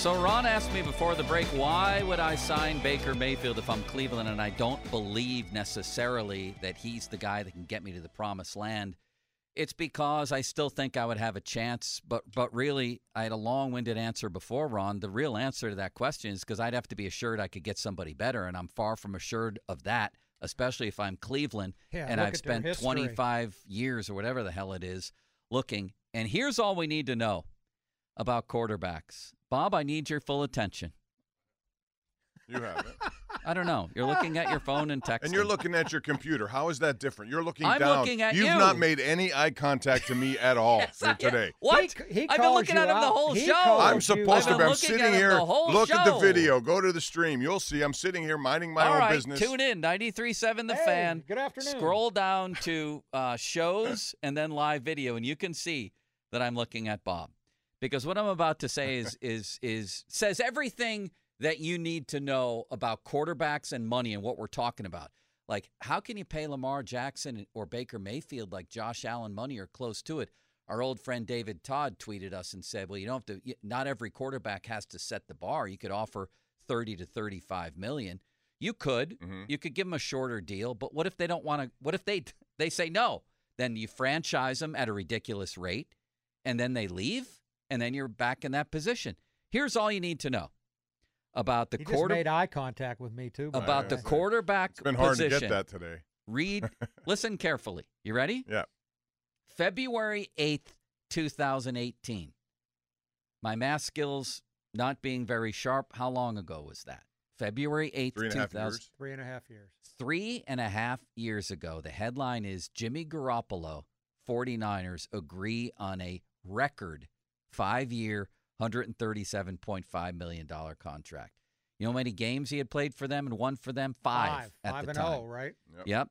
So Ron asked me before the break, why would I sign Baker Mayfield if I'm Cleveland and I don't believe necessarily that he's the guy that can get me to the promised land? It's because I still think I would have a chance, but really, I had a long-winded answer before, Ron. The real answer to that question is because I'd have to be assured I could get somebody better, and I'm far from assured of that, especially if I'm Cleveland, and I've spent 25 years or whatever the hell it is looking. And here's all we need to know about quarterbacks. Bob, I need your full attention. You have it. I don't know. You're looking at your phone and texting. And you're looking at your computer. How is that different? You're looking I'm down. Looking at You've you. not made any eye contact to me at all today. What? I've been looking at him the whole show. I'm supposed to be. I'm sitting here. Look at the show. video. Go to the stream. You'll see. I'm sitting here minding my own business. Tune in. 93.7 The Fan. Good afternoon. Scroll down to shows and then live video, and you can see that I'm looking at Bob. Because what I'm about to say is says everything that you need to know about quarterbacks and money and what we're talking about. Like, how can you pay Lamar Jackson or Baker Mayfield like Josh Allen money or close to it? Our old friend David Todd tweeted us and said, well, you don't have to, not every quarterback has to set the bar. You could offer 30 to 35 million. You could. Mm-hmm. You could give them a shorter deal, but what if they don't want to, what if they say no? Then you franchise them at a ridiculous rate, and then they leave, and then you're back in that position. Here's all you need to know about the quarterback. He just made eye contact with me, too. About the quarterback It's been hard position. to get that today. Listen carefully. You ready? Yeah. February 8th, 2018. My math skills not being very sharp. How long ago was that? February 8th, 2000. 3.5 years. 3.5 years ago. The headline is Jimmy Garoppolo, 49ers, agree on a record 5-year, $137.5 million contract. You know how many games he had played for them and won for them? Five at the time. 5-0, right? Yep.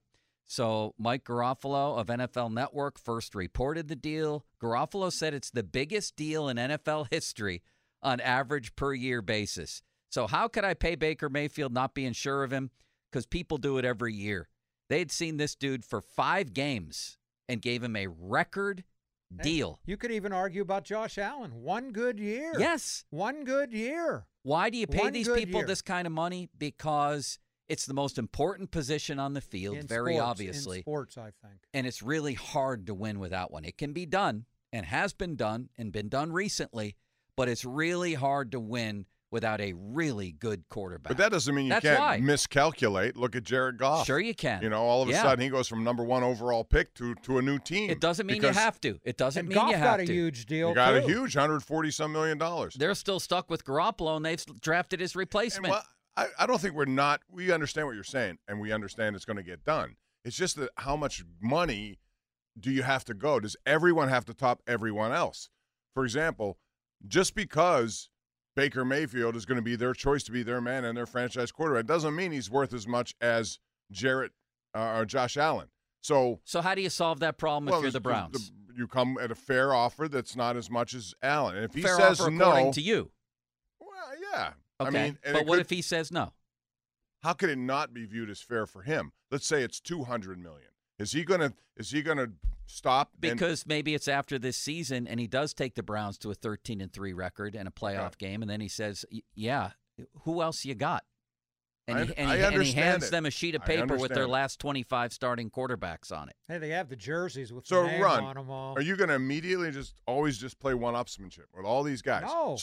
So Mike Garofalo of NFL Network first reported the deal. Garofalo said it's the biggest deal in NFL history on average per year basis. So how could I pay Baker Mayfield not being sure of him? Because people do it every year. They'd seen this dude for 5 games and gave him a record deal. You could even argue about Josh Allen. 1 good year. Yes. 1 good year. Why do you pay these people this kind of money? Because it's the most important position on the field, very obviously. In sports, I think. And it's really hard to win without one. It can be done and has been done and been done recently, but it's really hard to win without a really good quarterback. But that doesn't mean you can't miscalculate. Look at Jared Goff. Sure you can. You know, all of a sudden he goes from number 1 overall pick to a new team. It doesn't mean you have to. It doesn't mean Goff you have to. got a huge deal, He got a huge $140-some million. They're still stuck with Garoppolo, and they've drafted his replacement. I don't think we understand what you're saying, and we understand it's going to get done. It's just that how much money do you have to go? Does everyone have to top everyone else? For example, just because Baker Mayfield is going to be their choice to be their man and their franchise quarterback doesn't mean he's worth as much as Jarrett or Josh Allen. So how do you solve that problem if you're the Browns? You come at a fair offer that's not as much as Allen. And if he fair says offer no, according to you. Well, yeah. Okay. I mean, but what if he says no? How could it not be viewed as fair for him? Let's say it's $200 million. Is he gonna stop? Because maybe it's after this season, and he does take the Browns to a 13-3 record and a playoff game, and then he says, "Yeah, who else you got?" And he hands them a sheet of paper with their last 25 starting quarterbacks on it. Hey, they have the jerseys with the names on them all. Are you going to immediately always play one-upsmanship with all these guys? No.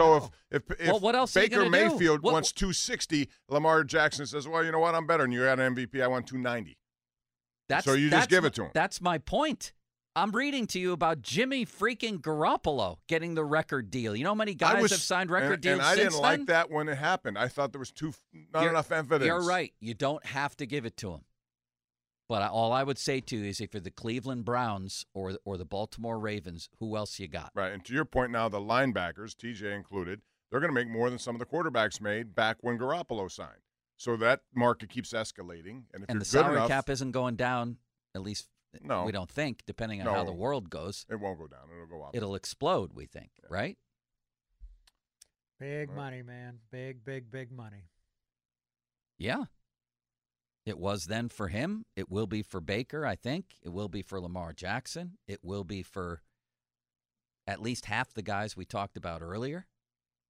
If what else Baker Mayfield wants 260, Lamar Jackson says, "Well, you know what? I'm better than you at MVP. I want 290." So you just give it to him. That's my point. I'm reading to you about Jimmy freaking Garoppolo getting the record deal. You know how many guys have signed record deals since then? And I didn't like that when it happened. I thought there was not enough evidence. You're right. You don't have to give it to him. But all I would say to you is if you're the Cleveland Browns or the Baltimore Ravens, who else you got? Right. And to your point now, the linebackers, TJ included, they're going to make more than some of the quarterbacks made back when Garoppolo signed. So that market keeps escalating. And the salary cap isn't going down, at least no, we don't think, depending on how the world goes. It won't go down. It'll go up. It'll explode, we think, right? Big money, man. Big, big, big money. Yeah. It was then for him. It will be for Baker, I think. It will be for Lamar Jackson. It will be for at least half the guys we talked about earlier.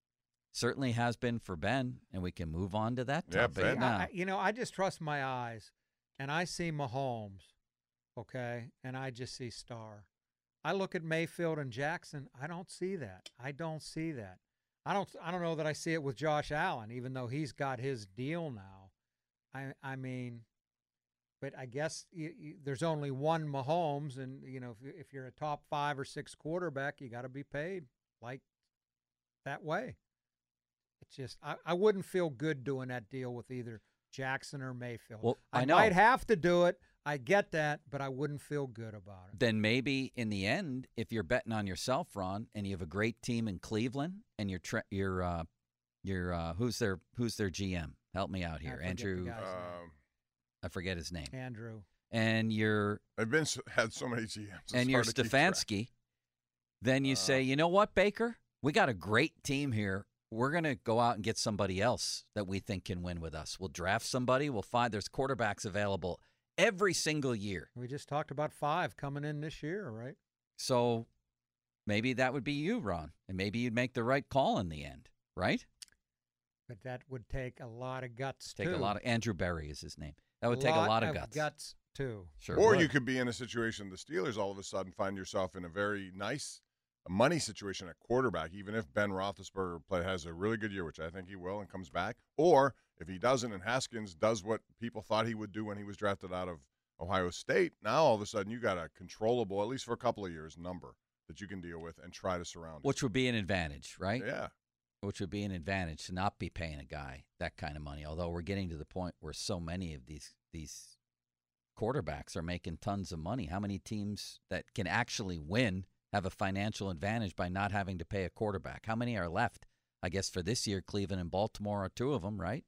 Certainly has been for Ben, and we can move on to that Yeah, topic Ben. now. I just trust my eyes, and I see Mahomes, okay, and I just see star. I look at Mayfield and Jackson. I don't see that. I don't see that. I don't know that I see it with Josh Allen, even though he's got his deal now. I mean, but I guess there's only one Mahomes, and if you're a top 5 or 6 quarterback, you got to be paid like that way. It's just I wouldn't feel good doing that deal with either Jackson or Mayfield. Well, I I know. might have to do it. I get that, but I wouldn't feel good about it. Then maybe in the end, if you're betting on yourself, Ron, and you have a great team in Cleveland, and you're who's their GM? Help me out here, I forget the Andrew. guy's name. I forget his name. Andrew. And you're I've had so many GMs. It's and you're hard to keep track. Stefanski. Then you say, you know what, Baker? We got a great team here. We're going to go out and get somebody else that we think can win with us. We'll draft somebody. We'll find there's quarterbacks available every single year. We just talked about 5 coming in this year, right? So maybe that would be you, Ron, and maybe you'd make the right call in the end, right? But that would take a lot of guts, Take too. a lot of Andrew Berry is his name. That would take a lot of guts, too. Sure. Or would. you could be in a situation, the Steelers all of a sudden find yourself in a very nice money situation at quarterback, even if Ben Roethlisberger has a really good year, which I think he will, and comes back. Or if he doesn't and Haskins does what people thought he would do when he was drafted out of Ohio State, now all of a sudden you got a controllable, at least for a couple of years, number that you can deal with and try to surround. Which would be an advantage, right? Yeah. Which would be an advantage to not be paying a guy that kind of money. Although we're getting to the point where so many of these quarterbacks are making tons of money. How many teams that can actually win have a financial advantage by not having to pay a quarterback? How many are left? I guess for this year, Cleveland and Baltimore are 2 of them, right?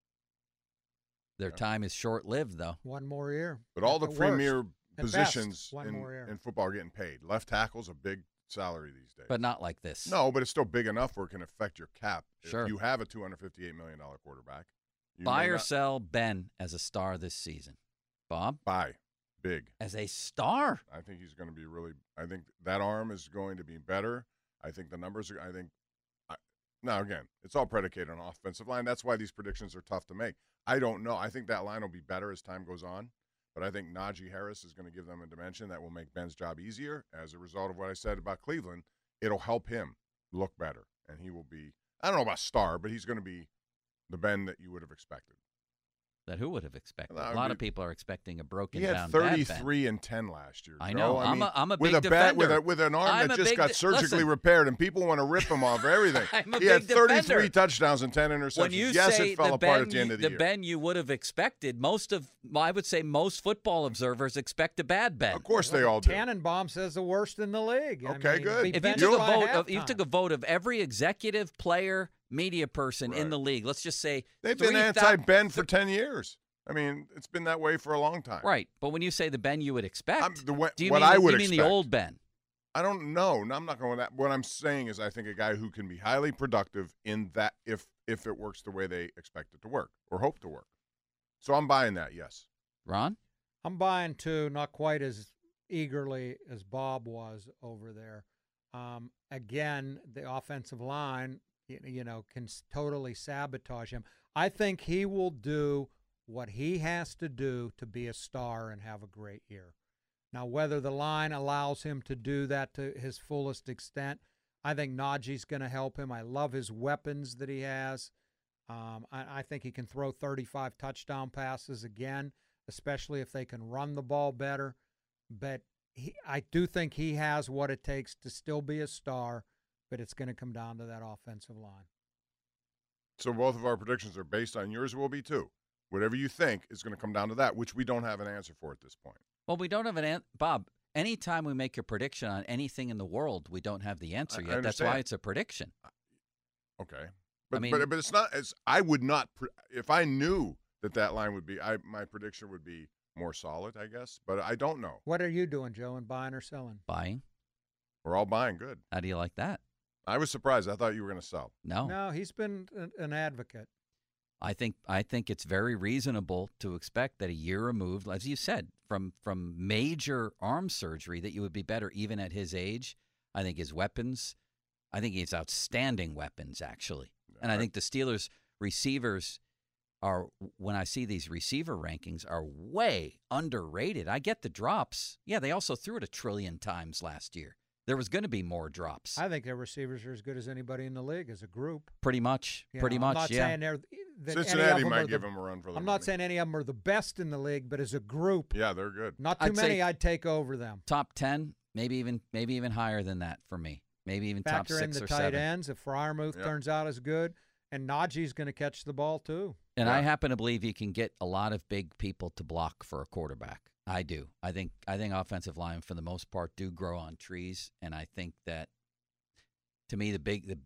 Their time is short-lived, though. One more year. But all At the worst. premier At positions best, one more year. in football are getting paid. Left tackle's a big salary these days. But not like this. No, but it's still big enough where it can affect your cap. Sure. If you have a $258 million quarterback. You Buy may or not- sell Ben as a star this season. Bob? Buy. Big. As a star? I think he's going to be really – I think that arm is going to be better. I think the numbers are – now, again, it's all predicated on offensive line. That's why these predictions are tough to make. I don't know. I think that line will be better as time goes on. But I think Najee Harris is going to give them a dimension that will make Ben's job easier. As a result of what I said about Cleveland, it'll help him look better. And he will be – I don't know about star, but he's going to be the Ben that you would have expected. That who would have expected? Well, A lot of people are expecting a broken He had down bad Ben. 33-10 last year. I Joe. know. I mean, I'm a with big a bat, defender. with an arm I'm that a just big got de- surgically listen. repaired, and people want to rip him off for everything. I'm a He had big 33 defender. touchdowns and 10 interceptions. When you Yes, say it fell the apart Ben, at the end of the year. Ben you would have expected, I would say most football observers expect a bad Ben. Of course they all do. Tannenbaum says the worst in the league. Okay, good. be If you benched took a by vote, if you halftime. took a vote of every executive, player, media person in Right. the league, let's just say They've been 3,000 anti-Ben for 10 years. I mean, it's been that way for a long time. Right, but when you say the Ben you would expect, do you what mean, I would you mean the expect. old Ben? I don't know. No, I'm not going with that. What I'm saying is I think a guy who can be highly productive in that if it works the way they expect it to work or hope to work. So I'm buying that, yes. Ron? I'm buying too, not quite as eagerly as Bob was over there. Again, the offensive line, can totally sabotage him. I think he will do what he has to do to be a star and have a great year. Now, whether the line allows him to do that to his fullest extent, I think Najee's going to help him. I love his weapons that he has. I think he can throw 35 touchdown passes again, especially if they can run the ball better. But I do think he has what it takes to still be a star, but it's going to come down to that offensive line. So both of our predictions are based on yours will be too. Whatever you think is going to come down to that, which we don't have an answer for at this point. Well, we don't have an answer. Bob, anytime we make a prediction on anything in the world, we don't have the answer I yet. That's understand. why it's a prediction. Okay. But I mean- but it's not as I would not if I knew that line would be my prediction would be more solid, I guess, but I don't know. What are you doing, Joe, in buying or selling? Buying. We're all buying good. How do you like that? I was surprised. I thought you were going to sell. No. No, he's been an advocate. I think it's very reasonable to expect that a year removed, as you said, from major arm surgery, that you would be better even at his age. I think his weapons, I think he has outstanding weapons, actually. And I think the Steelers receivers are, when I see these receiver rankings, are way underrated. I get the drops. Yeah, they also threw it 1 trillion times last year. There was going to be more drops. I think their receivers are as good as anybody in the league as a group. Pretty much. You Pretty know, I'm much, not yeah. saying they're that Cincinnati any of them might are give the, them a run for their I'm money. not saying any of them are the best in the league, but as a group, Yeah, they're good. not too I'd many say I'd take over them. Top 10, maybe even higher than that for me. Maybe even top Factor in 6 the or tight 7. ends. If Freiermuth Yep. turns out as good, and Najee's going to catch the ball too. And Yeah. I happen to believe you can get a lot of big people to block for a quarterback. I do. I think offensive line for the most part do grow on trees, and I think that, to me, the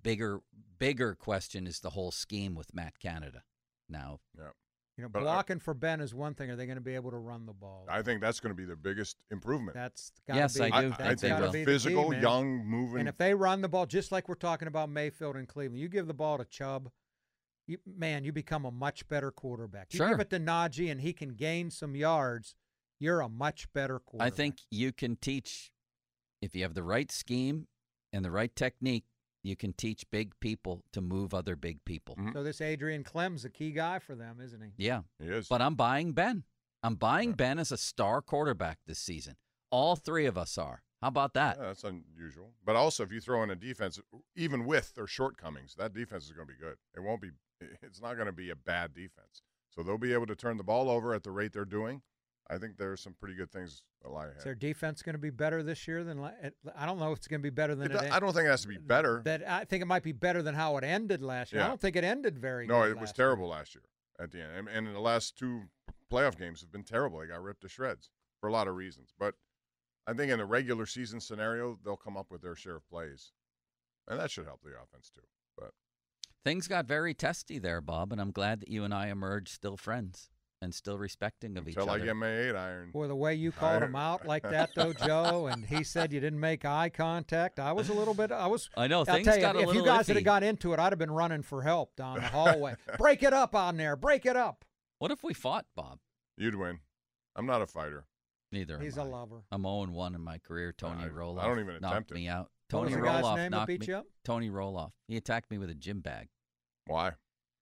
bigger question is the whole scheme with Matt Canada. Now, You know, But blocking for Ben is one thing. Are they going to be able to run the ball? I think that's going to be their biggest improvement. That's gotta Yes, be, I do. I That's think gotta will. be physical, the key, man. young, moving. And if they run the ball, just like we're talking about Mayfield and Cleveland, you give the ball to Chubb, you become a much better quarterback. You Sure. give it to Najee and he can gain some yards, you're a much better quarterback. I think you can teach, if you have the right scheme and the right technique, you can teach big people to move other big people. Mhm. so. This Adrian Clem's a key guy for them, isn't he? Yeah. he is. But I'm buying Ben. I'm buying Yeah. Ben as a star quarterback this season. All 3 of us are. How about that? Yeah, that's unusual. But also, if you throw in a defense, even with their shortcomings, that defense is going to be good. It won't be. It's not going to be a bad defense. So they'll be able to turn the ball over at the rate they're doing. I think there's some pretty good things that lie Is their ahead. defense going to be better this year than I don't know if it's going to be better than I don't think it has to be better. I think it might be better than how it ended last year. I Yeah. don't think it ended very No, good. it was last year. terrible last year at the end. And the last 2 playoff games have been terrible. They got ripped to shreds for a lot of reasons. But I think in a regular season scenario, they'll come up with their share of plays. And that should help the offense too. But Things got very testy there, Bob, and I'm glad that you and I emerged still friends and still respecting of each until I other. get my 8 iron. Boy, the way you called him out like that, though, Joe, and he said you didn't make eye contact. I was a little bit. I know, I'll things tell you, got a if little you guys had iffy. got into it, I'd have been running for help down the hallway. Break it up on there. Break it up. What if we fought, Bob? You'd win. I'm not a fighter. Neither He's am a I. lover. I'm 0-1 in my career. Tony I Roloff don't even knocked attempt it. me out. What was Tony the guy's Roloff name that knocked beat me. you up? Tony Roloff. He attacked me with a gym bag. Why?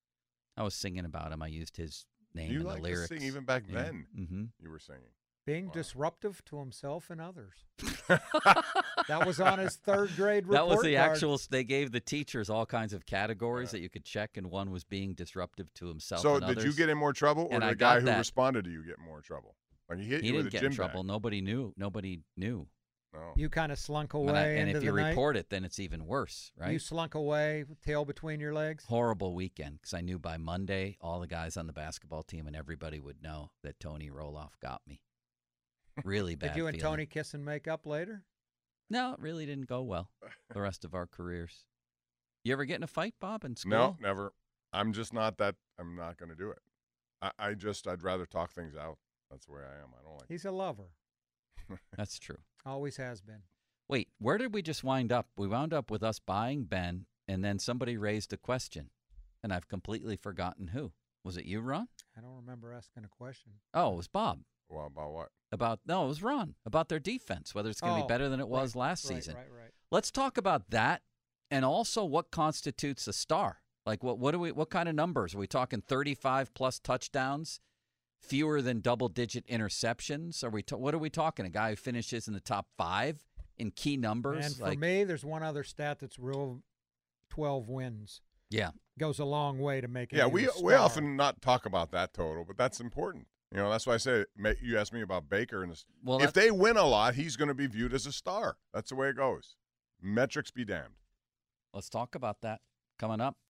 I was singing about him. I used his name You in like the to lyrics. sing even back then. Mm-hmm. You were singing. Being Wow. disruptive to himself and others. That was on his 3rd grade report That was the card. actual. They gave the teachers all kinds of categories that you could check, and one was being disruptive to himself. So and did you others. get in more trouble, or And I the guy got who that. responded to you get more trouble? Like he hit He you didn't with a get gym in trouble. bag. Nobody knew. Nobody knew. No. You kind of slunk And, away and into if you the night. report it, then it's even worse, right? You slunk away, tail between your legs. Horrible weekend because I knew by Monday all the guys on the basketball team and everybody would know that Tony Roloff got me. Really bad. Did you and feeling. Tony kiss and make up later? No, it really didn't go well. The rest of our careers. You ever get in a fight, Bob, in school? No, never. I'm just not that. I'm not going to do it. I'd rather talk things out. That's the way I am. I don't like. He's a lover. That's true. Always has been. Wait, where did we just wind up? We wound up with us buying Ben, and then somebody raised a question, and I've completely forgotten who. Was it you, Ron? I don't remember asking a question. Oh, it was Bob. Well, about what? No, it was Ron. About their defense, whether it's going to Oh, be better than it was right, last right, season. Right. Let's talk about that, and also what constitutes a star. Like what kind of numbers? Are we talking 35 plus touchdowns, fewer than double-digit interceptions? What are we talking? A guy who finishes in the top 5 in key numbers? And for me, there's one other stat that's real: 12 wins. Yeah. Goes a long way to make it. Yeah, we often not talk about that total, but that's important. You know, that's why I say you asked me about Baker, and Well, if they win a lot, he's going to be viewed as a star. That's the way it goes. Metrics be damned. let's talk about that coming up.